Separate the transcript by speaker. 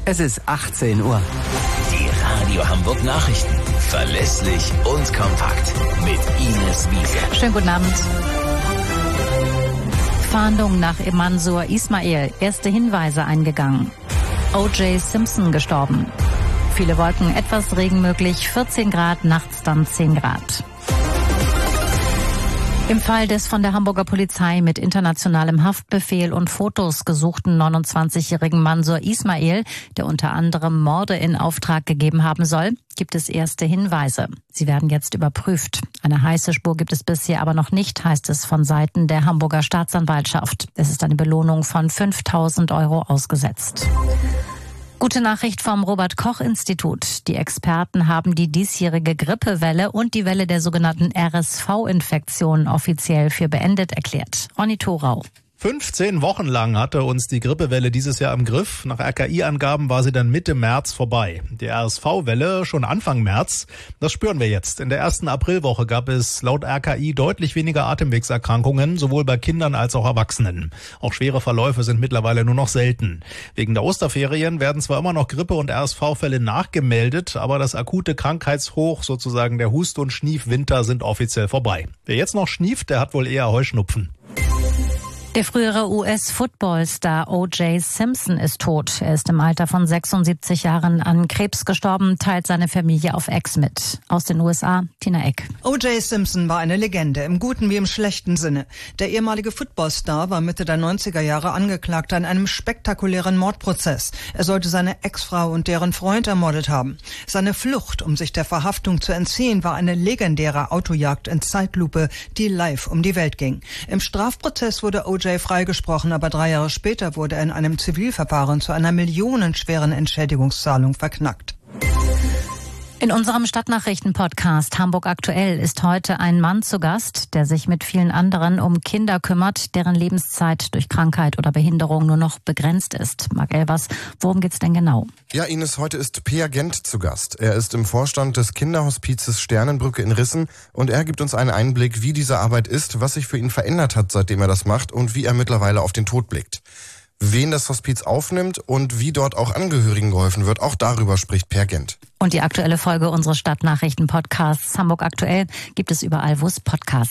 Speaker 1: Es ist 18 Uhr.
Speaker 2: Die Radio Hamburg Nachrichten. Verlässlich und kompakt. Mit Ines Wiese.
Speaker 3: Schönen guten Abend. Fahndung nach Mansour Ismail. Erste Hinweise eingegangen. O.J. Simpson gestorben. Viele Wolken, etwas Regen möglich. 14 Grad, nachts dann 10 Grad. Im Fall des von der Hamburger Polizei mit internationalem Haftbefehl und Fotos gesuchten 29-jährigen Mansour Ismail, der unter anderem Morde in Auftrag gegeben haben soll, gibt es erste Hinweise. Sie werden jetzt überprüft. Eine heiße Spur gibt es bisher aber noch nicht, heißt es von Seiten der Hamburger Staatsanwaltschaft. Es ist eine Belohnung von 5.000 € ausgesetzt. Gute Nachricht vom Robert-Koch-Institut. Die Experten haben die diesjährige Grippewelle und die Welle der sogenannten RSV-Infektion offiziell für beendet erklärt. Ronny Thorau.
Speaker 4: 15 Wochen lang hatte uns die Grippewelle dieses Jahr im Griff. Nach RKI-Angaben war sie dann Mitte März vorbei. Die RSV-Welle schon Anfang März. Das spüren wir jetzt. In der ersten Aprilwoche gab es laut RKI deutlich weniger Atemwegserkrankungen, sowohl bei Kindern als auch Erwachsenen. Auch schwere Verläufe sind mittlerweile nur noch selten. Wegen der Osterferien werden zwar immer noch Grippe- und RSV-Fälle nachgemeldet, aber das akute Krankheitshoch, sozusagen der Hust- und Schniefwinter, sind offiziell vorbei. Wer jetzt noch schnieft, der hat wohl eher Heuschnupfen.
Speaker 3: Der frühere US-Football-Star O.J. Simpson ist tot. Er ist im Alter von 76 Jahren an Krebs gestorben, teilt seine Familie auf X mit. Aus den USA, Tina Eck.
Speaker 5: O.J. Simpson war eine Legende, im guten wie im schlechten Sinne. Der ehemalige Footballstar war Mitte der 90er Jahre Angeklagter in einem spektakulären Mordprozess. Er sollte seine Ex-Frau und deren Freund ermordet haben. Seine Flucht, um sich der Verhaftung zu entziehen, war eine legendäre Autojagd in Zeitlupe, die live um die Welt ging. Im Strafprozess wurde O.J. freigesprochen, aber 3 Jahre später wurde er in einem Zivilverfahren zu einer millionenschweren Entschädigungszahlung verknackt.
Speaker 3: In unserem Stadtnachrichten-Podcast Hamburg aktuell ist heute ein Mann zu Gast, der sich mit vielen anderen um Kinder kümmert, deren Lebenszeit durch Krankheit oder Behinderung nur noch begrenzt ist. Marc Elvers, worum geht's denn genau?
Speaker 6: Ja, Ines, heute ist Peer Gent zu Gast. Er ist im Vorstand des Kinderhospizes Sternenbrücke in Rissen und er gibt uns einen Einblick, wie diese Arbeit ist, was sich für ihn verändert hat, seitdem er das macht und wie er mittlerweile auf den Tod blickt. Wen das Hospiz aufnimmt und wie dort auch Angehörigen geholfen wird, auch darüber spricht Peer Gent.
Speaker 3: Und die aktuelle Folge unseres Stadtnachrichten-Podcasts Hamburg aktuell gibt es überall, wo es Podcasts